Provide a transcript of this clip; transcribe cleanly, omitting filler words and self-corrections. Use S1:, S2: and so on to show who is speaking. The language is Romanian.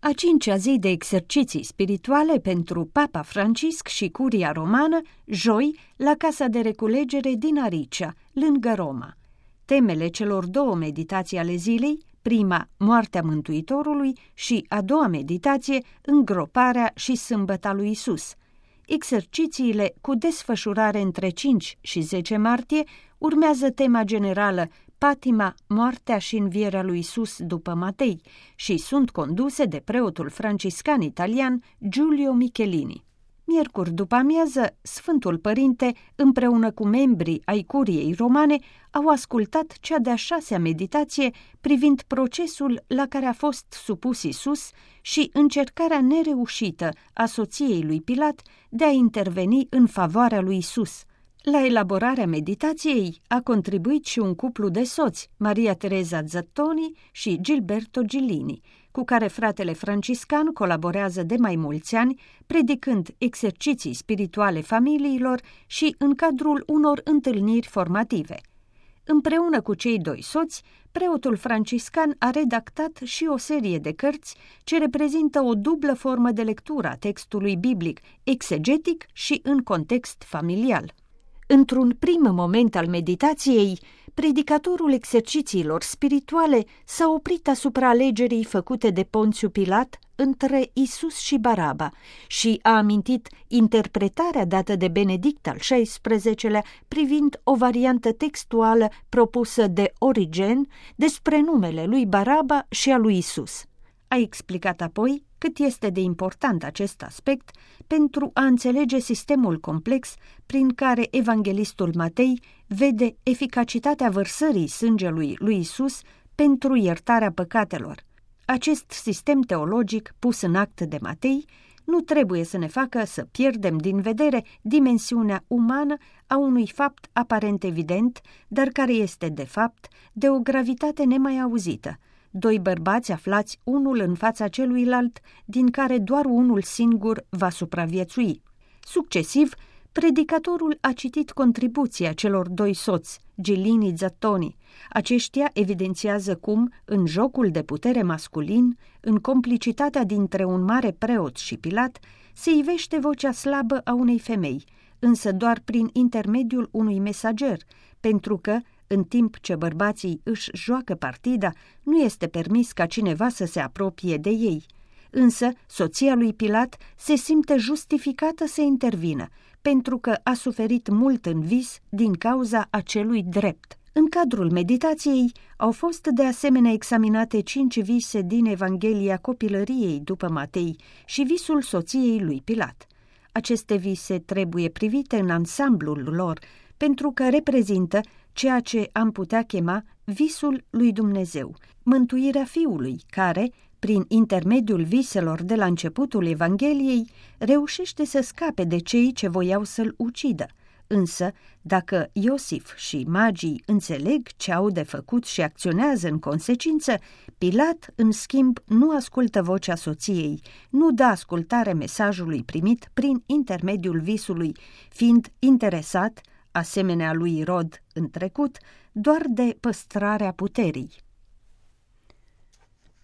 S1: A 5-a zi de exerciții spirituale pentru Papa Francisc și Curia Romană, joi, la Casa de Reculegere din Aricea, lângă Roma. Temele celor două meditații ale zilei, prima, moartea Mântuitorului, și a doua meditație, îngroparea și sâmbăta lui Isus. Exercițiile cu desfășurare între 5 și 10 martie urmează tema generală Patima, moartea și învierea lui Isus după Matei și sunt conduse de preotul franciscan italian Giulio Michelini. Miercuri după amiază, Sfântul Părinte, împreună cu membrii ai Curiei Romane, au ascultat cea de-a 6-a meditație privind procesul la care a fost supus Isus și încercarea nereușită a soției lui Pilat de a interveni în favoarea lui Isus. La elaborarea meditației a contribuit și un cuplu de soți, Maria Teresa Zattoni și Gilberto Gillini, cu care fratele franciscan colaborează de mai mulți ani, predicând exerciții spirituale familiilor și în cadrul unor întâlniri formative. Împreună cu cei doi soți, preotul franciscan a redactat și o serie de cărți ce reprezintă o dublă formă de lectură a textului biblic, exegetic și în context familial. Într-un prim moment al meditației, predicatorul exercițiilor spirituale s-a oprit asupra alegerii făcute de Ponțiu Pilat între Isus și Baraba și a amintit interpretarea dată de Benedict al XVI-lea privind o variantă textuală propusă de Origen despre numele lui Baraba și a lui Isus. A explicat apoi cât este de important acest aspect pentru a înțelege sistemul complex prin care evanghelistul Matei vede eficacitatea vărsării sângelui lui Isus pentru iertarea păcatelor. Acest sistem teologic pus în act de Matei nu trebuie să ne facă să pierdem din vedere dimensiunea umană a unui fapt aparent evident, dar care este, de fapt, de o gravitate nemai auzită. Doi bărbați aflați unul în fața celuilalt, din care doar unul singur va supraviețui. Succesiv, predicatorul a citit contribuția celor doi soți, Gillini-Zattoni. Aceștia evidențiază cum, în jocul de putere masculin, în complicitatea dintre un mare preot și Pilat, se ivește vocea slabă a unei femei, însă doar prin intermediul unui mesager, pentru că, în timp ce bărbații își joacă partida, nu este permis ca cineva să se apropie de ei. Însă, soția lui Pilat se simte justificată să intervină, pentru că a suferit mult în vis din cauza acelui drept. În cadrul meditației au fost de asemenea examinate 5 vise din Evanghelia copilăriei după Matei și visul soției lui Pilat. Aceste vise trebuie privite în ansamblul lor, pentru că reprezintă ceea ce am putea chema visul lui Dumnezeu, mântuirea Fiului, care, prin intermediul viselor de la începutul Evangheliei, reușește să scape de cei ce voiau să-l ucidă. Însă, dacă Iosif și magii înțeleg ce au de făcut și acționează în consecință, Pilat, în schimb, nu ascultă vocea soției, nu dă ascultare mesajului primit prin intermediul visului, fiind interesat, asemenea lui Irod în trecut, doar de păstrarea puterii.